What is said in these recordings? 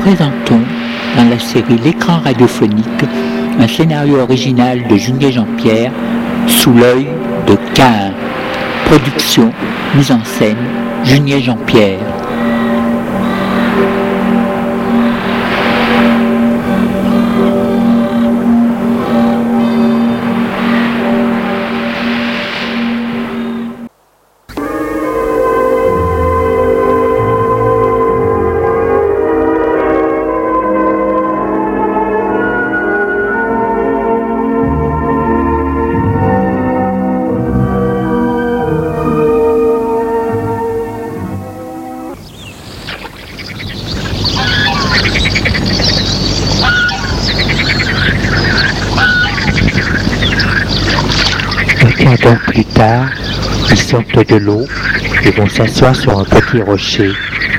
présentons, dans la série L'écran radiophonique, un scénario original de Junier Jean-Pierre, Sous l'œil de Caïn. Production, mise en scène, Junier Jean-Pierre. Donc plus tard, ils sortent de l'eau et vont s'asseoir sur un petit rocher.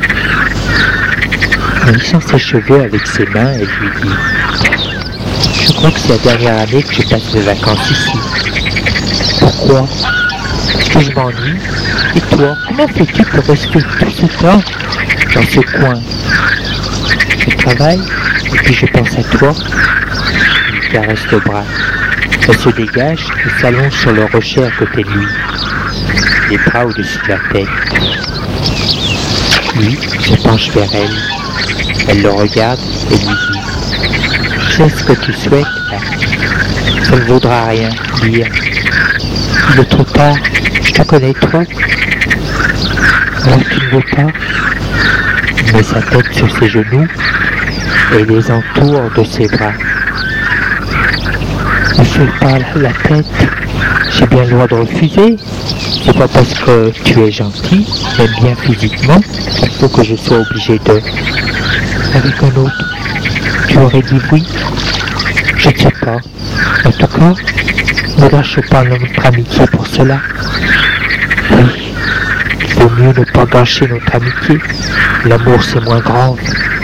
En lissant ses cheveux avec ses mains, elle lui dit « Je crois que c'est la dernière année que je passe mes vacances ici. Pourquoi? Parce que je m'ennuie. Et toi, comment fais-tu pour rester tout ce temps dans ce coin? Je travaille et puis je pense à toi. » Il lui caresse le bras. Elle se dégage et s'allonge sur le rocher à côté de lui, les bras au-dessus de la tête. Lui se penche vers elle. Elle le regarde et lui dit « Je sais ce que tu souhaites, là. Ça ne vaudra rien, dire. Il est trop tard, je te connais trop. Alors tu ne veux pas ?» Il met sa tête sur ses genoux et les entoure de ses bras. Ne fais pas la tête, j'ai bien le droit de refuser. C'est pas parce que tu es gentil, même bien physiquement, qu'il faut que je sois obligé de... Avec un autre, tu aurais dit oui? Je ne sais pas. En tout cas, ne gâche pas notre amitié pour cela. Oui, il vaut mieux ne pas gâcher notre amitié. L'amour c'est moins grave.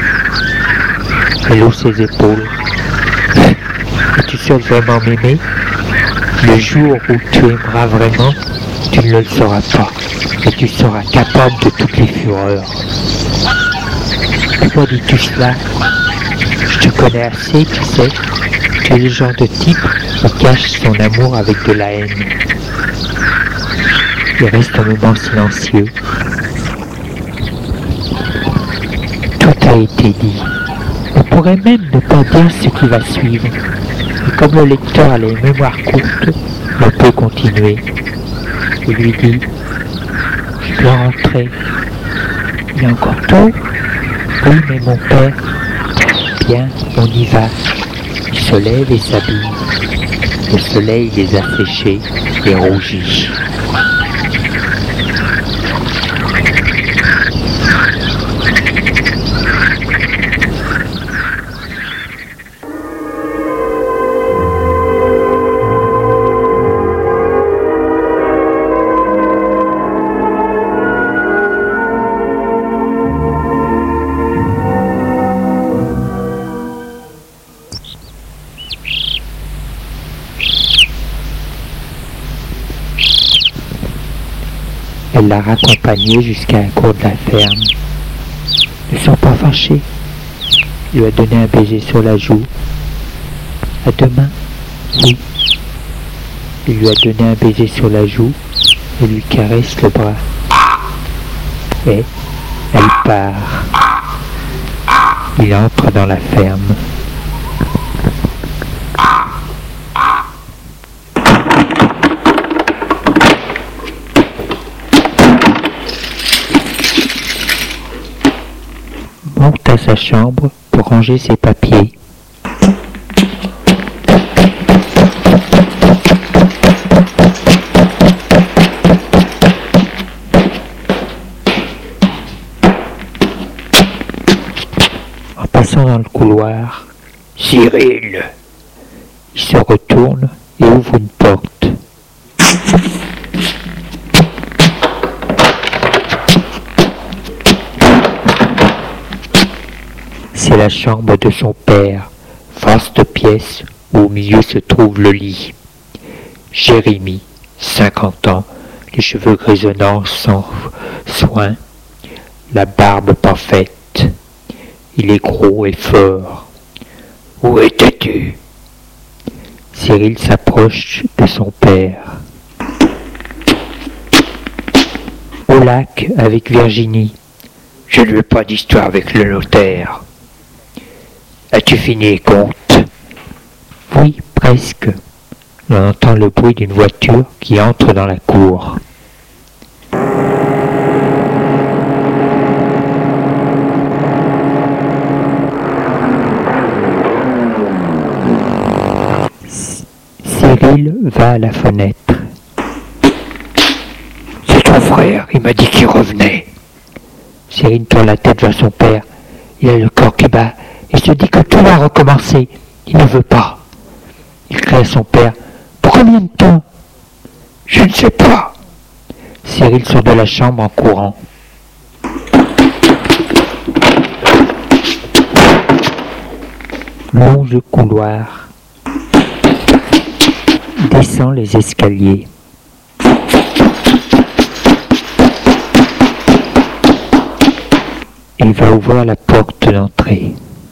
Elle hausse ses épaules. Tu souhaites vraiment m'aimer? Le jour où tu aimeras vraiment, tu ne le sauras pas, et tu seras capable de toutes les fureurs. Pourquoi dis-tu cela? Je te connais assez, tu sais. Tu es le genre de type qui cache son amour avec de la haine. Il reste un moment silencieux. Tout a été dit. On pourrait même ne pas dire ce qui va suivre. Et comme le lecteur a les mémoires courtes, on peut continuer. Il lui dit « Je dois rentrer. Il est encore tôt? Oui, mais mon père. Bien, on y va. » Il se lève et s'habille. Le soleil les a séchés et rougis. Elle l'a raccompagné jusqu'à la cour de la ferme. Ne sois pas fâché. Il lui a donné un baiser sur la joue. À demain? Oui. Il lui a donné un baiser sur la joue et lui caresse le bras. Et elle part. Il entre dans la ferme. Monte à sa chambre pour ranger ses papiers. En passant dans le couloir, Cyril! Il se retourne et ouvre une porte. C'est la chambre de son père, vaste pièce où au milieu se trouve le lit. Jérémie, 50 ans, les cheveux grisonnants sans soin, la barbe parfaite. Il est gros et fort. Où étais-tu? Cyril s'approche de son père. Au lac avec Virginie. Je ne veux pas d'histoire avec le notaire. As-tu fini les comptes? Oui, presque. On entend le bruit d'une voiture qui entre dans la cour. Cyril va à la fenêtre. C'est ton frère, il m'a dit qu'il revenait. Cyril tourne la tête vers son père. Il a le corps qui bat et se dit que tout va recommencer. Il ne veut pas. Il crie à son père. Pour combien de temps? Je ne sais pas. Cyril sort de la chambre en courant. Longe le couloir. Descend les escaliers. Il va ouvrir la porte d'entrée.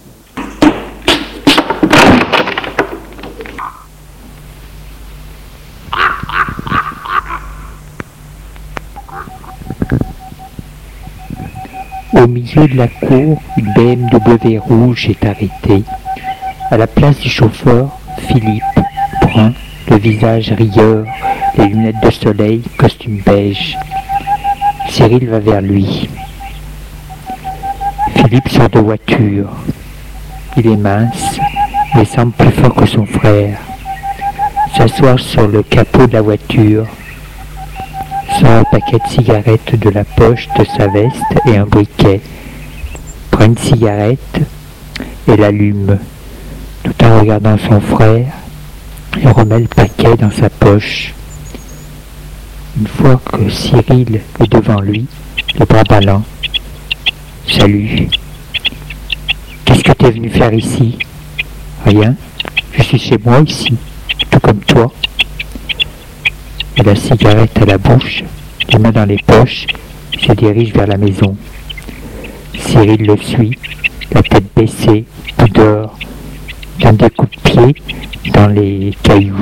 Au milieu de la cour, une BMW rouge est arrêtée. À la place du chauffeur, Philippe, brun, le visage rieur, les lunettes de soleil, costume beige. Cyril va vers lui. Philippe sort de voiture. Il est mince, mais semble plus fort que son frère. S'assoit sur le capot de la voiture. Sort un paquet de cigarettes de la poche de sa veste et un briquet. Prend une cigarette et l'allume. Tout en regardant son frère, il remet le paquet dans sa poche. Une fois que Cyril est devant lui, le bras ballant. Salut. Qu'est-ce que t'es venu faire ici? Rien. Je suis chez moi ici, tout comme toi. Et la cigarette à la bouche, les mains dans les poches, se dirige vers la maison. Cyril le suit, la tête baissée, pudeur, donne des coups de pied dans les cailloux.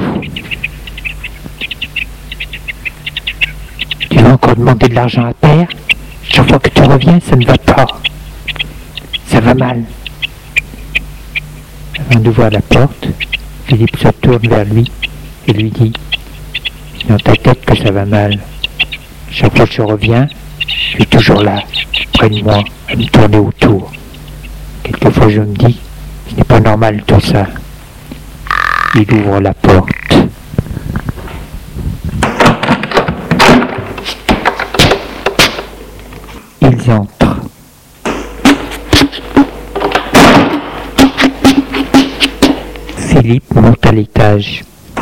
Tu vas encore demander de l'argent à père? Chaque fois que tu reviens, ça ne va pas. Ça va mal. Avant d'ouvrir la porte, Philippe se tourne vers lui et lui dit: c'est dans ta tête que ça va mal. Chaque fois que je reviens, je suis toujours là, près de moi, à me tourner autour. Quelquefois je me dis, ce n'est pas normal tout ça. Il ouvre la porte. Ils entrent. Philippe monte à l'étage.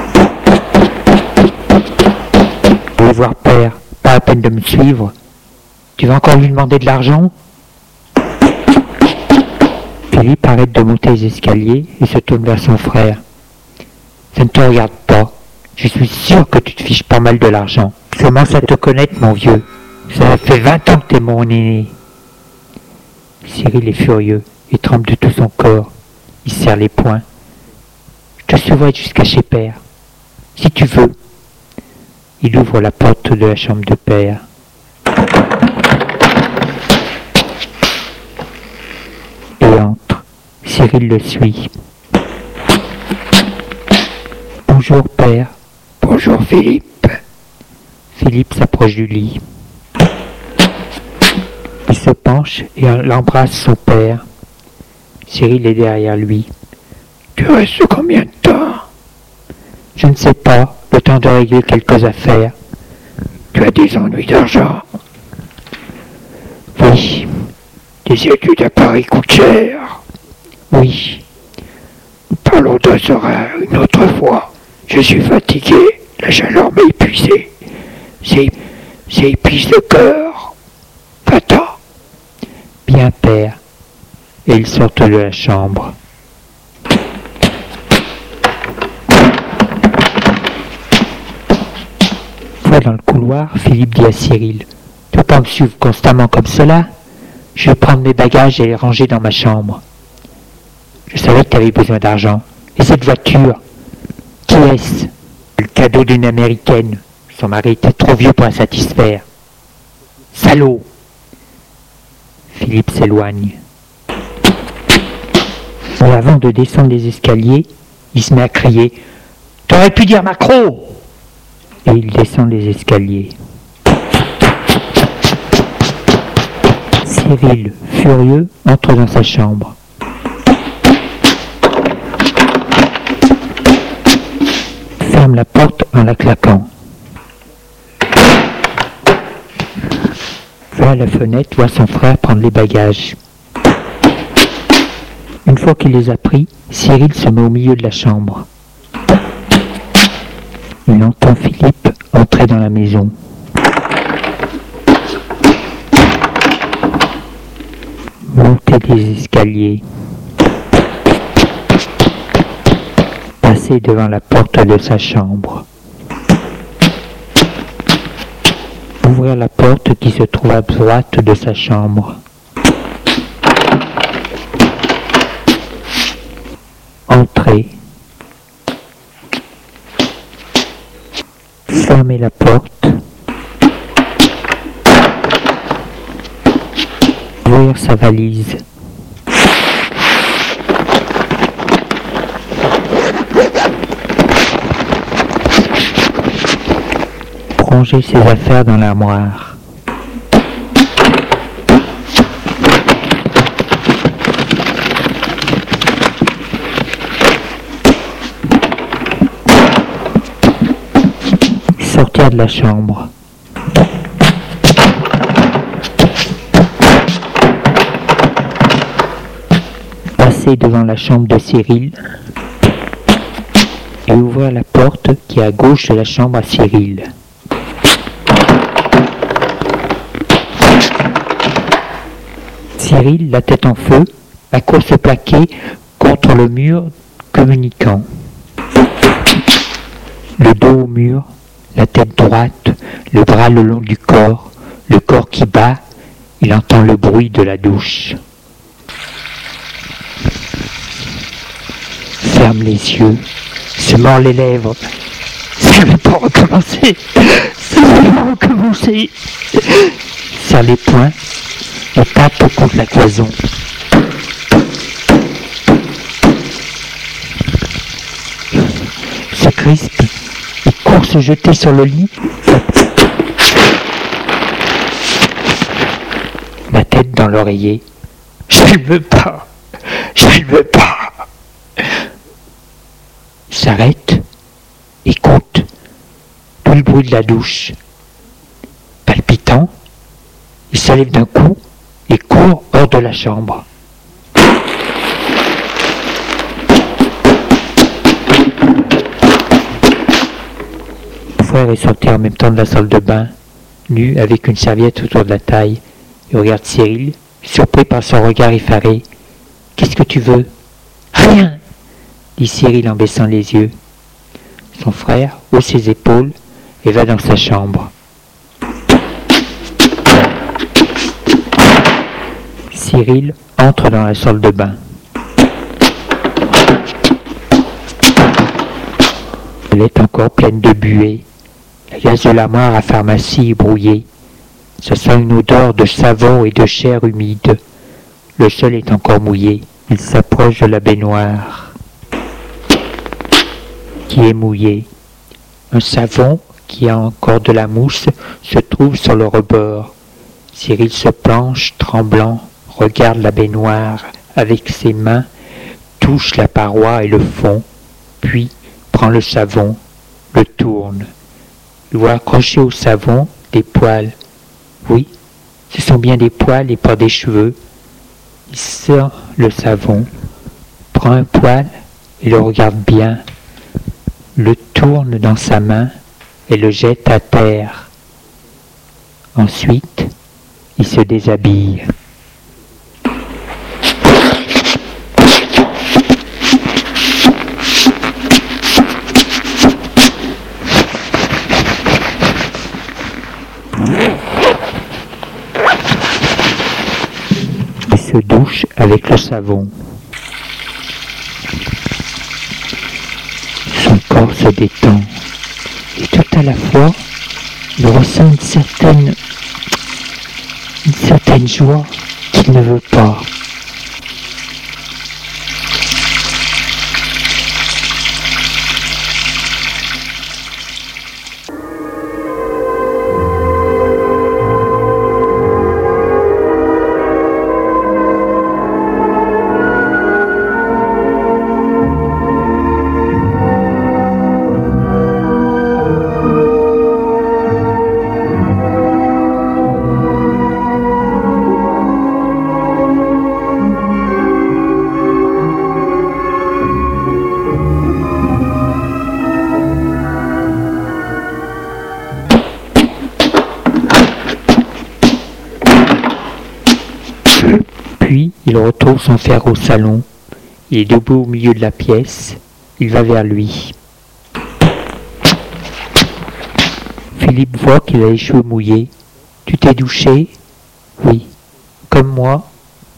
Je vais voir père, pas la peine de me suivre. Tu vas encore lui demander de l'argent? Philippe arrête de monter les escaliers et se tourne vers son frère. Ça ne te regarde pas. Je suis sûr que tu te fiches pas mal de l'argent. Je commence à te connaître, mon vieux. Ça fait 20 ans que t'es mon aîné. Cyril est furieux et tremble de tout son corps. Il serre les poings. Je te suivrai jusqu'à chez père, si tu veux. Il ouvre la porte de la chambre de père. Et entre. Cyril le suit. Bonjour père. Bonjour Philippe. Philippe s'approche du lit. Il se penche et l'embrasse son père. Cyril est derrière lui. Tu restes combien de temps? Je ne sais pas, le temps de régler quelques affaires. Tu as des ennuis d'argent? Oui. Des études à Paris coûtent cher? Oui. Parlons de ça une autre fois. Je suis fatigué, la chaleur m'a épuisé. C'est épuise le cœur. Va-t'en. Bien père. Et ils sortent de la chambre. Dans le couloir, Philippe dit à Cyril: tu ne peux pas me suivre constamment comme cela? Je vais prendre mes bagages et les ranger dans ma chambre. Je savais que tu avais besoin d'argent. Et cette voiture, qui est-ce? Le cadeau d'une Américaine. Son mari était trop vieux pour la satisfaire. Salaud! Philippe s'éloigne. Mais avant de descendre les escaliers, il se met à crier « T'aurais pu dire Macron !» Et il descend les escaliers. Cyril, furieux, entre dans sa chambre. Ferme la porte en la claquant. Va à la fenêtre, voit son frère prendre les bagages. Une fois qu'il les a pris, Cyril se met au milieu de la chambre. Il entend Philippe entrer dans la maison. Monter des escaliers. Passer devant la porte de sa chambre. Ouvrir la porte qui se trouve à droite de sa chambre. Entrer. Fermer la porte. Ouvrir sa valise. Ranger ses affaires dans l'armoire. Sortir de la chambre. Passer devant la chambre de Cyril et ouvrir la porte qui est à gauche de la chambre à Cyril. Cyril, la tête en feu, accourt se plaquer contre le mur communicant. Le dos au mur, la tête droite, le bras le long du corps, le corps qui bat, il entend le bruit de la douche. Ferme les yeux, se mord les lèvres. Ça ne va pas recommencer. Ça ne va pas recommencer. Serre les poings et tape contre la cloison. Se crispe et court se jeter sur le lit. La tête dans l'oreiller. Je ne veux pas. Je ne veux pas. Il s'arrête, écoute tout le bruit de la douche. Palpitant, il se lève d'un coup et court hors de la chambre. Mon frère est sorti en même temps de la salle de bain, nu avec une serviette autour de la taille. Il regarde Cyril, surpris par son regard effaré. « Qu'est-ce que tu veux ?»« Rien !» dit Cyril en baissant les yeux. Son frère hausse ses épaules et va dans sa chambre. Cyril entre dans la salle de bain. Elle est encore pleine de buée. La glace de l'armoire à pharmacie est brouillée. Ça sent une odeur de savon et de chair humide. Le sol est encore mouillé. Il s'approche de la baignoire qui est mouillée. Un savon qui a encore de la mousse se trouve sur le rebord. Cyril se penche, tremblant, regarde la baignoire avec ses mains, touche la paroi et le fond, puis prend le savon, le tourne. Il voit accrocher au savon des poils. Oui, ce sont bien des poils et pas des cheveux. Il sort le savon, prend un poil et le regarde bien, le tourne dans sa main et le jette à terre. Ensuite, il se déshabille. douche avec le savon. Son corps se détend et tout à la fois, il ressent une certaine joie qu'il ne veut pas. Puis, il retrouve son frère au salon. Il est debout au milieu de la pièce. Il va vers lui. Philippe voit qu'il a les cheveux mouillés. « Tu t'es douché ?»« Oui. »« Comme moi ?»« Oui. »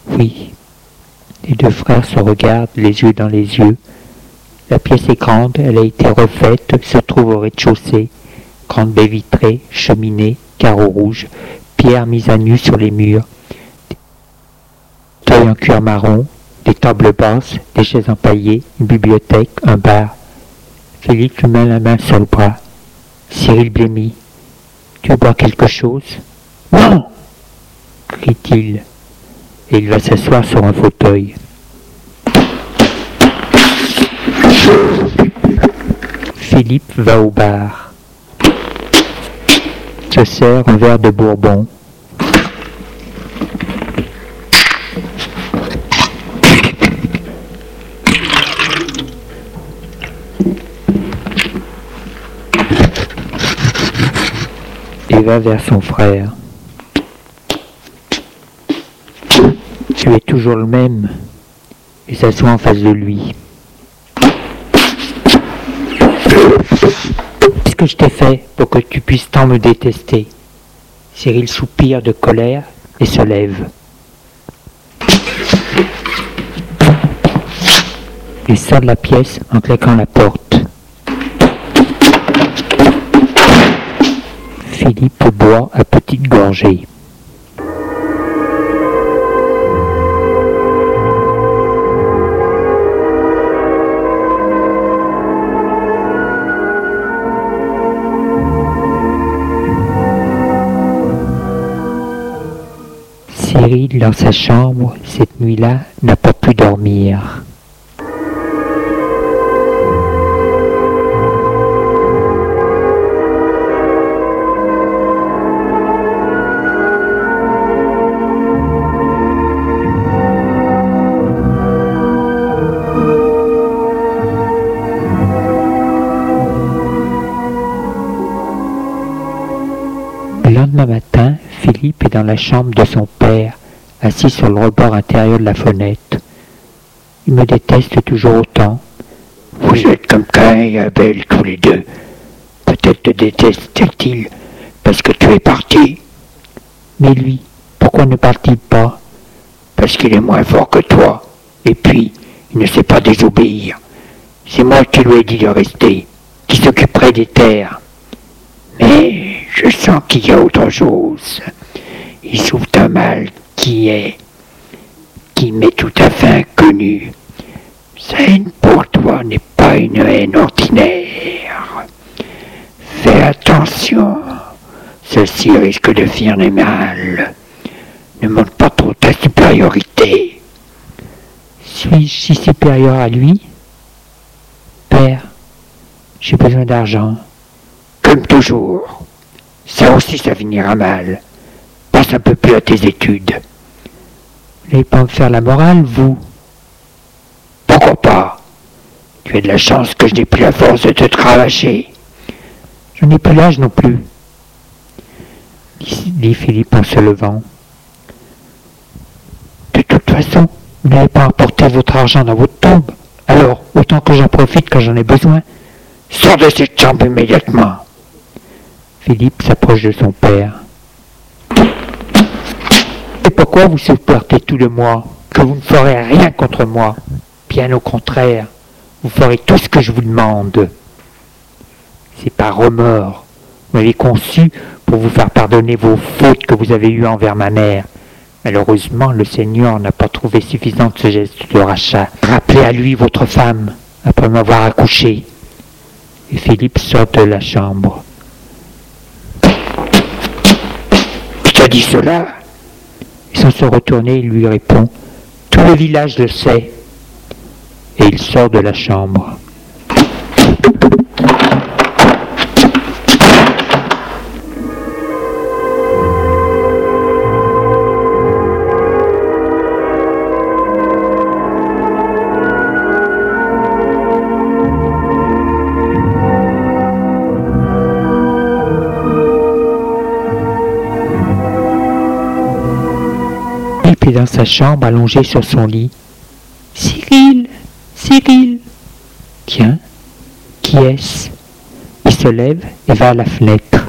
Les deux frères se regardent, les yeux dans les yeux. La pièce est grande, elle a été refaite, se trouve au rez-de-chaussée. Grande baie vitrée, cheminée, carreaux rouges, pierres mises à nu sur les murs. En cuir marron, des tables basses, des chaises empaillées, une bibliothèque, un bar. Philippe lui met la main sur le bras. Cyril blêmit. « Tu veux boire quelque chose ?»« Non !» crie-t-il, et il va s'asseoir sur un fauteuil. Philippe va au bar. Se sert un verre de bourbon. Et va vers son frère. « Tu es toujours le même » et s'assoit en face de lui. « Qu'est-ce que je t'ai fait pour que tu puisses tant me détester ?» Cyril soupire de colère et se lève. Il sort de la pièce en claquant la porte. Philippe boit à petites gorgées. Cyril, dans sa chambre, cette nuit-là, n'a pas pu dormir. Le lendemain matin, Philippe est dans la chambre de son père, assis sur le rebord intérieur de la fenêtre. Il me déteste toujours autant. Vous êtes comme Caïn et Abel tous les deux. Peut-être te déteste-t-il parce que tu es parti. Mais lui, pourquoi ne part-il pas? Parce qu'il est moins fort que toi. Et puis, il ne sait pas désobéir. C'est moi qui lui ai dit de rester, qui s'occuperait des terres. Mais je sens qu'il y a autre chose. Il souffre d'un mal qui m'est tout à fait inconnu. Sa haine pour toi n'est pas une haine ordinaire. Fais attention, ceci risque de finir mal. Ne montre pas trop ta supériorité. Suis-je si supérieur à lui? Père, j'ai besoin d'argent. Comme toujours. Ça aussi, ça finira mal. Pense un peu plus à tes études. Vous n'allez pas me faire la morale, vous? Pourquoi pas? Tu as de la chance que je n'ai plus la force de te cravacher. Je n'ai plus l'âge non plus, dit Philippe en se levant. De toute façon, vous n'allez pas emporter votre argent dans votre tombe. Alors, autant que j'en profite quand j'en ai besoin. Sors de cette chambre immédiatement. Philippe s'approche de son père. Et pourquoi vous supportez tout de moi? que vous ne ferez rien contre moi. Bien au contraire, vous ferez tout ce que je vous demande. C'est par remords. Vous m'avez conçu pour vous faire pardonner vos fautes que vous avez eues envers ma mère. Malheureusement, le Seigneur n'a pas trouvé suffisante ce geste de rachat. Rappelez à lui votre femme, après m'avoir accouché. Et Philippe sort de la chambre. Qui t'a dit cela? Et sans se retourner, il lui répond. Tout le village le sait. Et il sort de la chambre. Philippe est dans sa chambre, allongé sur son lit. Cyril, Cyril. Tiens, qui est-ce? Il se lève et va à la fenêtre.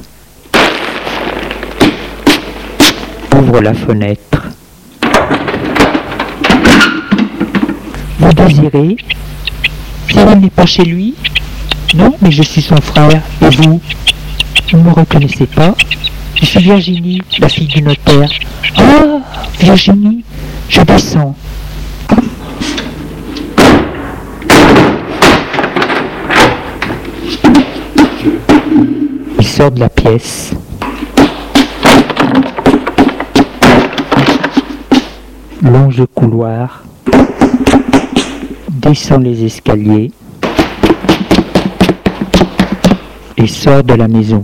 Ouvre la fenêtre. Vous désirez? Cyril n'est pas chez lui? Non, mais je suis son frère. Et vous? Vous ne me reconnaissez pas? Je suis Virginie, la fille du notaire. Ah, Virginie, je descends. Il sort de la pièce. Longe le couloir. Descend les escaliers. Et sort de la maison.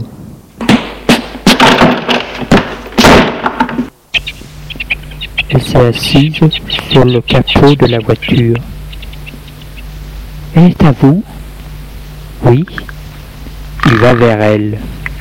Elle s'est assise sur le capot de la voiture. Elle est à vous? Oui. Il va vers elle.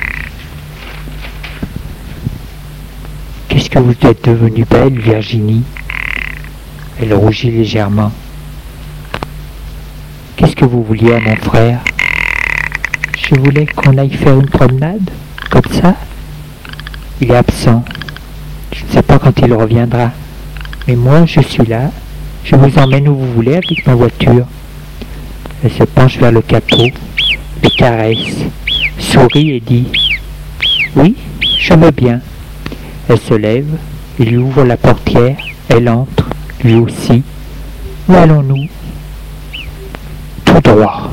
Qu'est-ce que vous êtes devenue belle, Virginie? Elle rougit légèrement. Qu'est-ce que vous vouliez à mon frère? Je voulais qu'on aille faire une promenade, comme ça. Il est absent. Je ne sais pas quand il reviendra. Mais moi, je suis là. Je vous emmène où vous voulez avec ma voiture. Elle se penche vers le capot, le caresse, sourit et dit « Oui, je veux bien ». Elle se lève, il lui ouvre la portière, elle entre, lui aussi. Où allons-nous? Tout droit.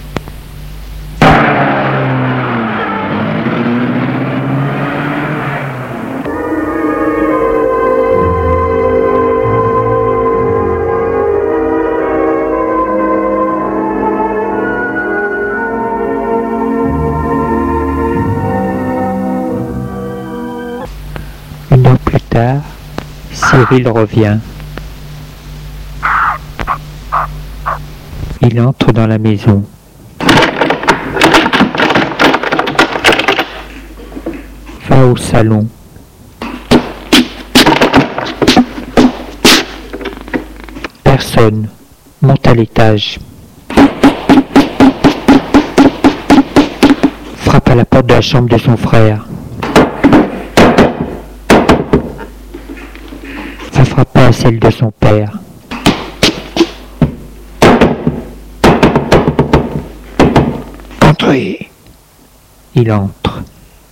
Une heure plus tard, Cyril revient. Il entre dans la maison. Va au salon. Personne. Monte à l'étage. Frappe à la porte de la chambre de son frère. Ça frappe à celle de son père. Entrez. Il entre.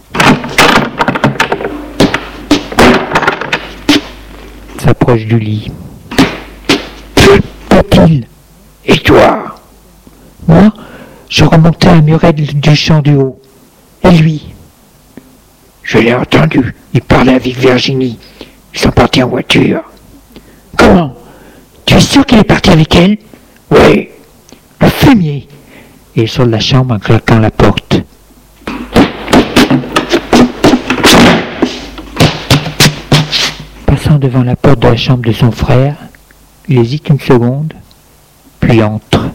S'approche du lit. Qu'est-il? Et toi? Moi, je remontais un muret du champ du haut. Et lui? Je l'ai entendu. Il parlait avec Virginie. Ils sont partis en voiture. Comment? Tu es sûr qu'il est parti avec elle? Oui. Le fumier. Et il sort de la chambre en claquant la porte. Passant devant la porte de la chambre de son frère, il hésite une seconde, puis entre.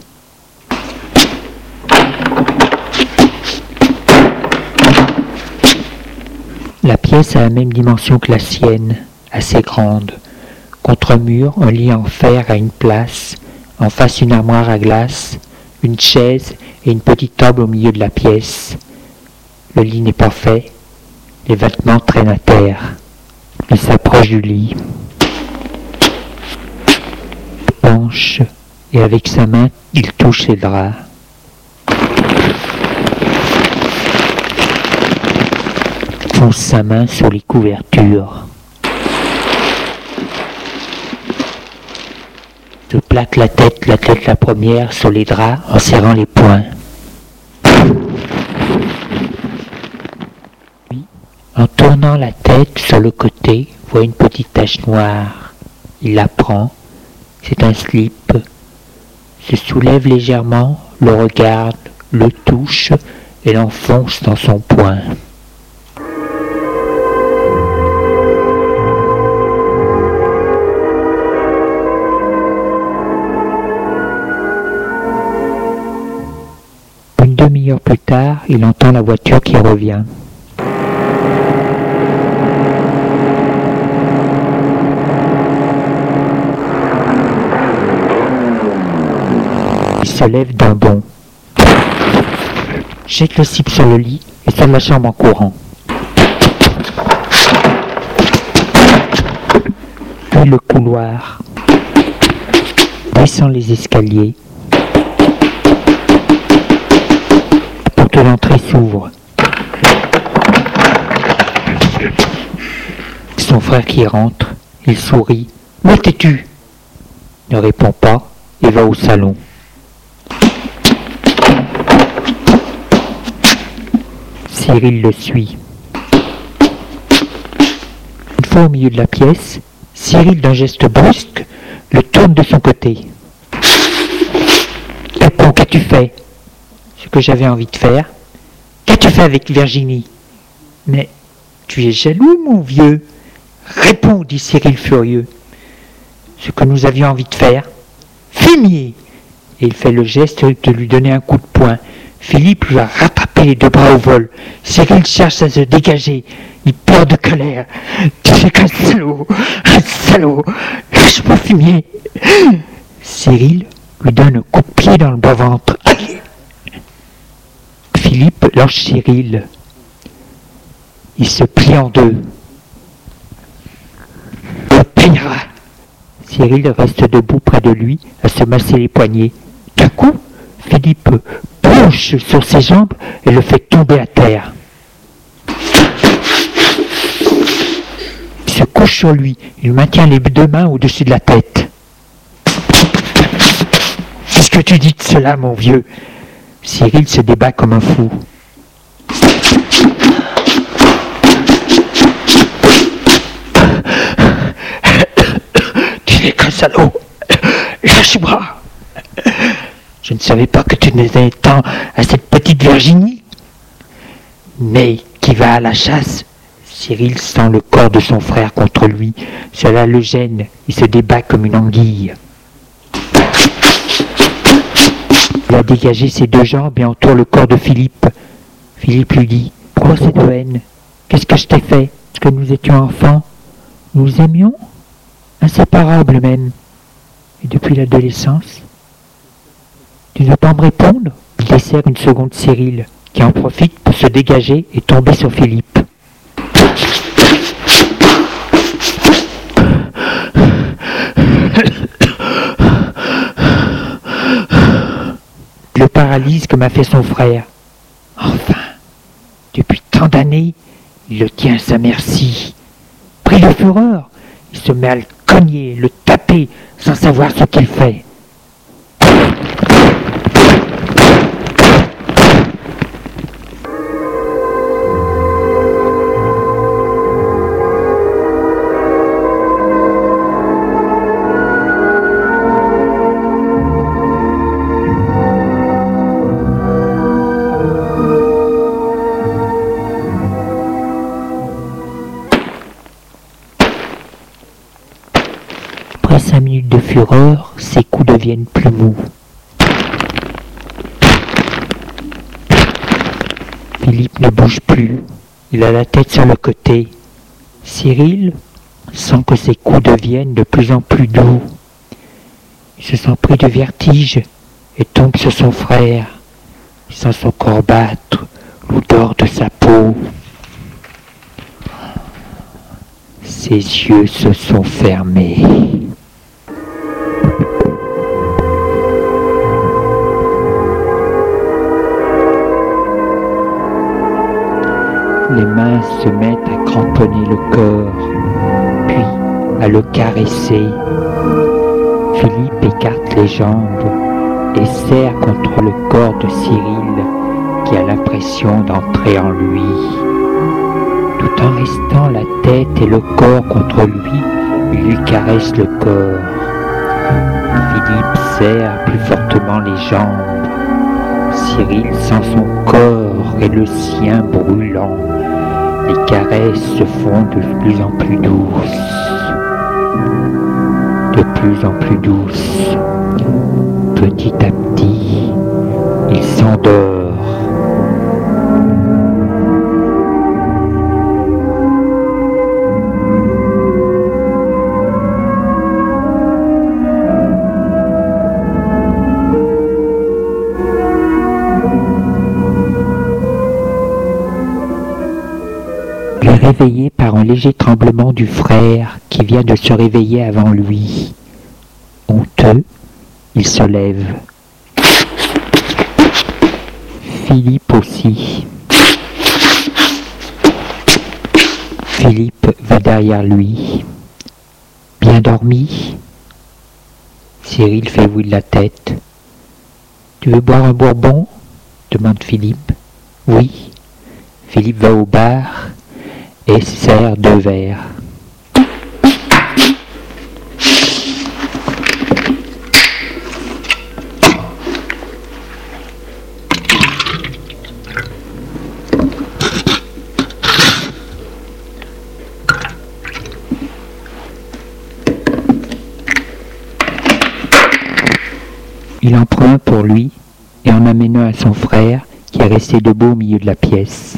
La pièce a la même dimension que la sienne, assez grande. Contre mur, un lit en fer à une place, en face une armoire à glace, une chaise et une petite table au milieu de la pièce. Le lit n'est pas fait, les vêtements traînent à terre. Il s'approche du lit. penche et avec sa main, il touche les draps. Pose sa main sur les couvertures. Se plaque la tête la première sur les draps en serrant les poings. Puis, en tournant la tête sur le côté, voit une petite tache noire. Il la prend, c'est un slip. Se soulève légèrement, le regarde, le touche et l'enfonce dans son poing. Une demi-heure plus tard, il entend la voiture qui revient. Il se lève d'un bond, jette le slip sur le lit et sort de la chambre en courant. Puis le couloir, descend les escaliers. La porte d'entrée s'ouvre. Son frère qui rentre, il sourit. « Où étais-tu » Ne répond pas et va au salon. Cyril le suit. Une fois au milieu de la pièce, Cyril, d'un geste brusque, le tourne de son côté. « Pépon, qu'as-tu fait ?» Ce que j'avais envie de faire. « Qu'as-tu fait avec Virginie ?»« Mais tu es jaloux, mon vieux ?» ?»« Réponds, dit Cyril furieux. « Ce que nous avions envie de faire. »« Fumier !» Et il fait le geste de lui donner un coup de poing. Philippe lui a rattrapé les deux bras au vol. Cyril cherche à se dégager. Il pleure de colère. « Tu es qu'un salaud, lâche-moi, fumier !» Cyril lui donne un coup de pied dans le bas-ventre. Allez. Philippe lâche Cyril. Il se plie en deux. « Tu payeras !» Cyril reste debout près de lui, à se masser les poignets. D'un coup, Philippe plonge sur ses jambes et le fait tomber à terre. Il se couche sur lui, il maintient les deux mains au-dessus de la tête. « Qu'est-ce que tu dis de cela, mon vieux ?» Cyril se débat comme un fou. « Tu n'es qu'un salaud, lâche-moi !» Je ne savais pas que tu tenais tant à cette petite Virginie. Mais qui va à la chasse. Cyril sent le corps de son frère contre lui. Cela le gêne. Il se débat comme une anguille. Il a dégagé ses deux jambes et entoure le corps de Philippe. Philippe lui dit « Pourquoi cette haine ? Qu'est-ce que je t'ai fait ? Est-ce que nous étions enfants ? Nous nous aimions ? Inséparables même. Et depuis l'adolescence ? Tu ne veux pas me répondre ?» Il dessert une seconde Cyril, qui en profite pour se dégager et tomber sur Philippe. Il le paralyse comme a fait son frère. Enfin, depuis tant d'années, il le tient à sa merci. Pris de fureur, il se met à le cogner, le taper, sans savoir ce qu'il fait. Après 5 minutes de fureur, ses coups deviennent plus mous. Philippe ne bouge plus, il a la tête sur le côté. Cyril sent que ses coups deviennent de plus en plus doux. Il se sent pris de vertige et tombe sur son frère. Il sent son corps battre, l'odeur de sa peau. Ses yeux se sont fermés. Les mains se mettent à cramponner le corps, puis à le caresser. Philippe écarte les jambes et serre contre le corps de Cyril qui a l'impression d'entrer en lui. Tout en restant la tête et le corps contre lui, il lui caresse le corps. Philippe serre plus fortement les jambes. Cyril sent son corps et le sien brûlant. Les caresses se font de plus en plus douces. De plus en plus douces. Petit à petit, il s'endort. Réveillé par un léger tremblement du frère qui vient de se réveiller avant lui. Honteux, il se lève. Philippe aussi. Philippe va derrière lui. Bien dormi? Cyril fait oui de la tête. Tu veux boire un bourbon? Demande Philippe. Oui. Philippe va au bar et sert 2 verres. Il en prend un pour lui et en amène un à son frère qui est resté debout au milieu de la pièce.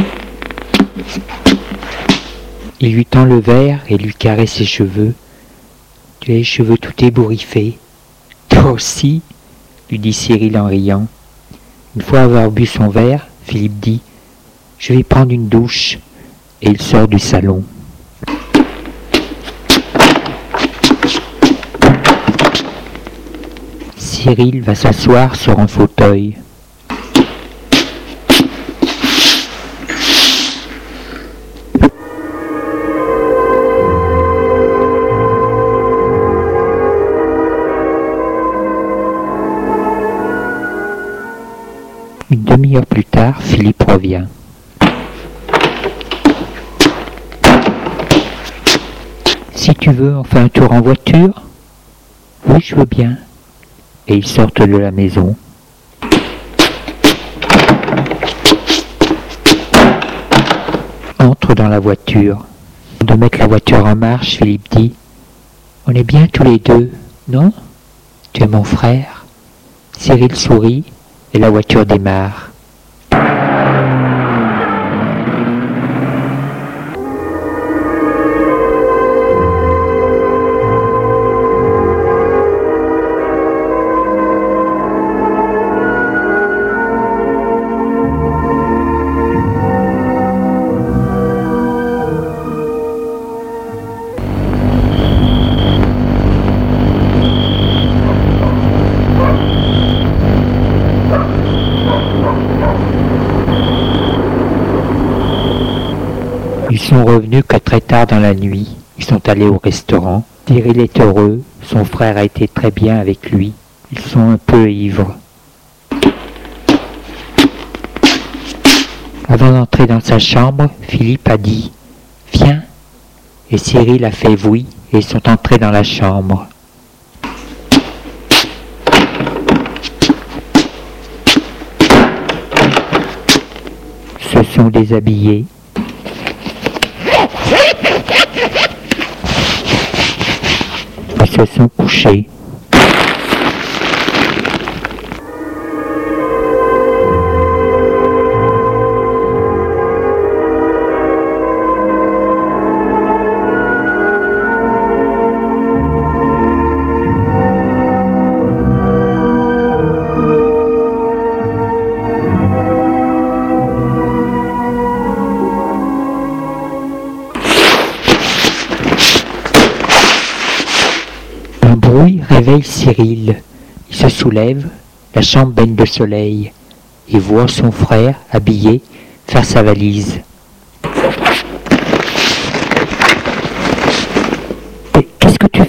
Il lui tend le verre et lui caresse ses cheveux. « Tu as les cheveux tout ébouriffés. »« Toi aussi ?» lui dit Cyril en riant. Une fois avoir bu son verre, Philippe dit « Je vais prendre une douche » et il sort du salon. Cyril va s'asseoir sur un fauteuil. Une demi-heure plus tard, Philippe revient. Si tu veux, on fait un tour en voiture? Oui, je veux bien. Et ils sortent de la maison. Entre dans la voiture. De mettre la voiture en marche, Philippe dit « On est bien tous les deux, non? Tu es mon frère ?» Cyril sourit. Et la voiture démarre. Ils sont revenus que très tard dans la nuit. Ils sont allés au restaurant. Cyril est heureux. Son frère a été très bien avec lui. Ils sont un peu ivres. Avant d'entrer dans sa chambre, Philippe a dit « Viens !» Et Cyril a fait oui et ils sont entrés dans la chambre. Se sont déshabillés. Ils se sont couchés. Un bruit réveille Cyril. Il se soulève, la chambre baigne de soleil, et voit son frère, habillé, faire sa valise.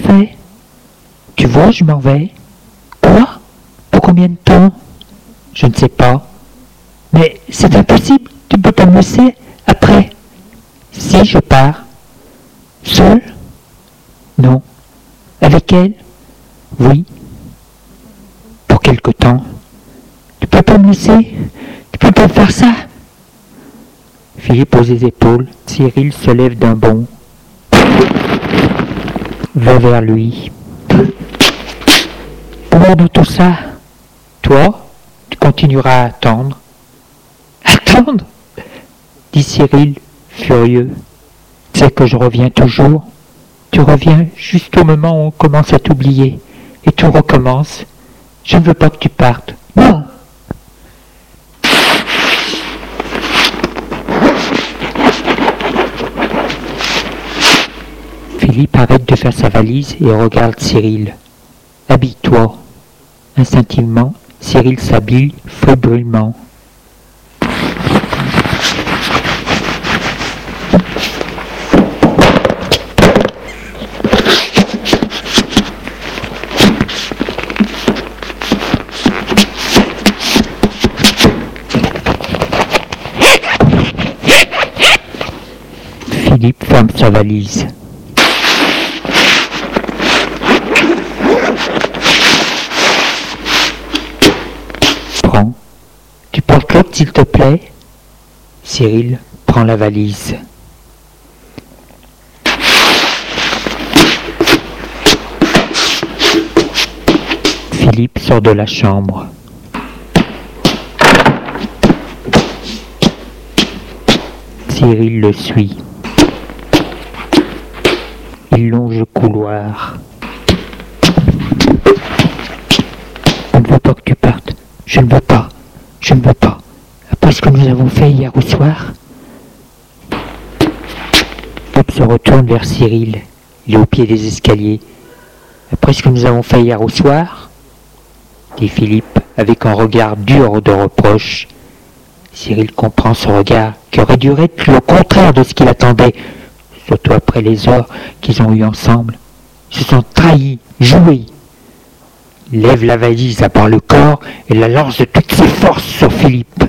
fais? Tu vois, je m'en vais. Quoi? Pour combien de temps? Je ne sais pas. Mais c'est impossible, tu peux pas me laisser après. Si je pars. Seul? Non. Avec elle? Oui. Pour quelque temps. Tu peux pas me laisser? Tu peux pas faire ça? Philippe hausse les épaules. Cyril se lève d'un bond. Va vers lui. Pour de tout ça, toi, tu continueras à attendre. Attendre? Dit Cyril, furieux. Tu sais que je reviens toujours. Tu reviens juste au moment où on commence à t'oublier. Et tout recommence. Je ne veux pas que tu partes. Non! Philippe arrête de faire sa valise et regarde Cyril. Habille-toi. Instinctivement, Cyril s'habille fébrilement. Philippe ferme sa valise. Prends. Tu portes l'autre, s'il te plaît? Cyril prend la valise. Philippe sort de la chambre. Cyril le suit. Il longe le couloir. Je ne veux pas que tu partes. Je ne veux pas. Je ne veux pas. Après ce que nous avons fait hier au soir. Bob se retourne vers Cyril. Il est au pied des escaliers. Après ce que nous avons fait hier au soir, dit Philippe avec un regard dur de reproche. Cyril comprend ce regard qui aurait dû être le contraire de ce qu'il attendait. Surtout après les heures qu'ils ont eues ensemble. Ils se sont trahis, joués. Il lève la valise à part le corps et la lance de toutes ses forces sur Philippe.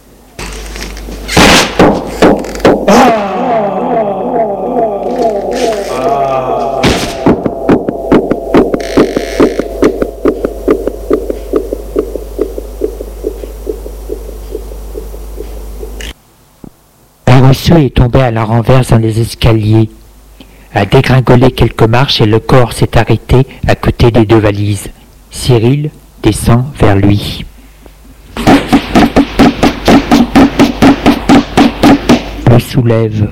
Paresseux est tombé à la renverse dans les escaliers, a dégringolé quelques marches et le corps s'est arrêté à côté des deux valises. Cyril descend vers lui. Le soulève.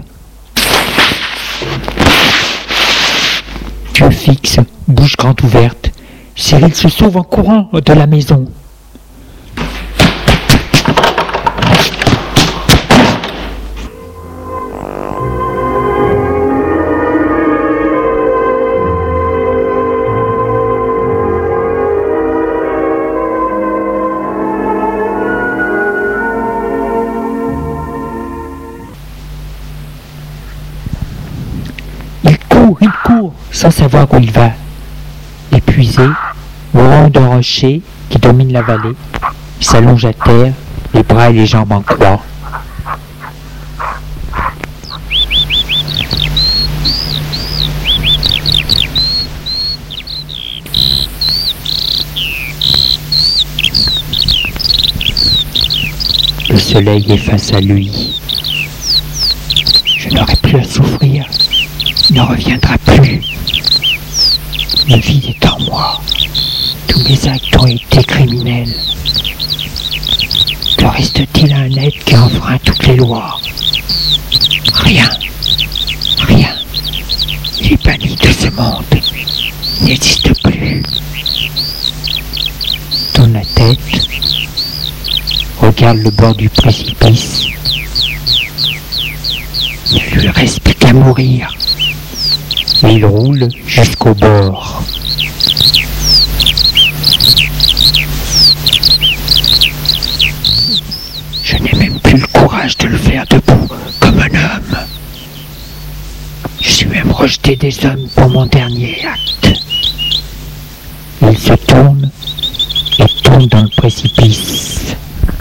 Yeux fixes, bouche grande ouverte. Cyril se sauve en courant de la maison. Il court, sans savoir où il va. Épuisé, au rang d'un rocher qui domine la vallée, il s'allonge à terre, les bras et les jambes en croix. Le soleil est face à lui. Je n'aurai plus à souffrir. Il ne reviendra plus. Le vide est en moi. Tous mes actes ont été criminels. Que reste-t-il à un être qui enfreint toutes les lois? Rien. Rien. Il est banni de ce monde. Il n'existe plus. Dans la tête, regarde le bord du précipice. Il ne lui reste plus qu'à mourir. Et il roule jusqu'au bord. Je n'ai même plus le courage de le faire debout comme un homme. Je suis même rejeté des hommes pour mon dernier acte. Il se tourne et tombe dans le précipice.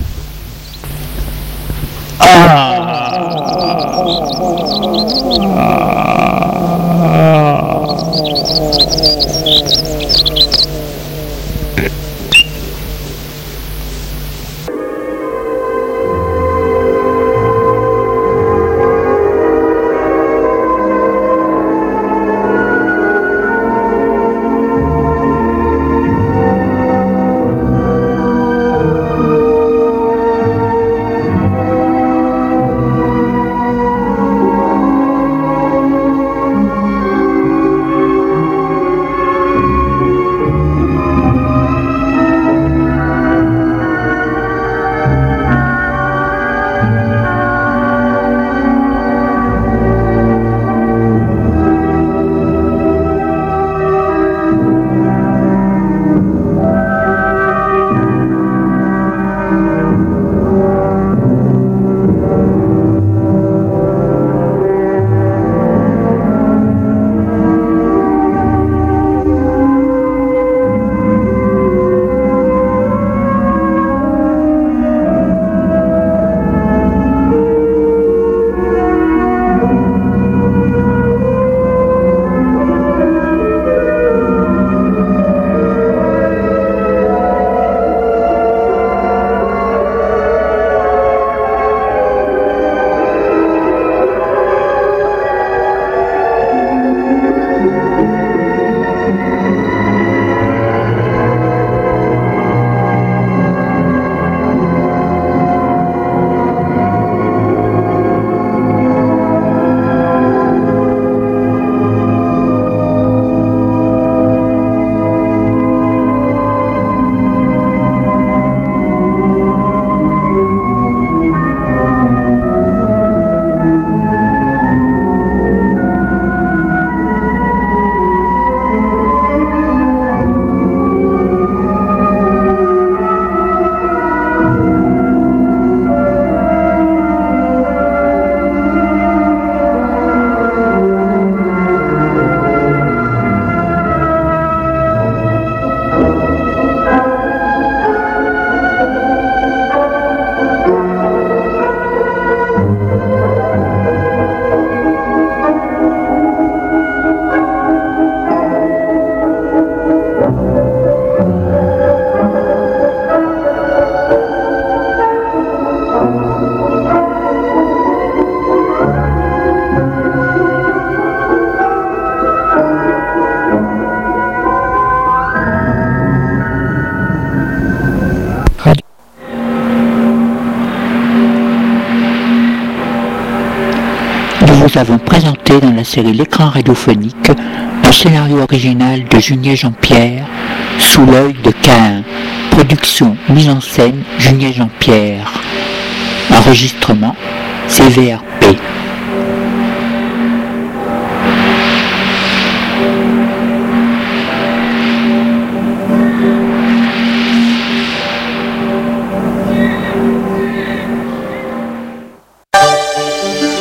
Nous avons présenté dans la série L'écran radiophonique le scénario original de Junier Jean-Pierre, Sous l'œil de Caïn. Production, mise en scène, Junier Jean-Pierre. Enregistrement, CVRP.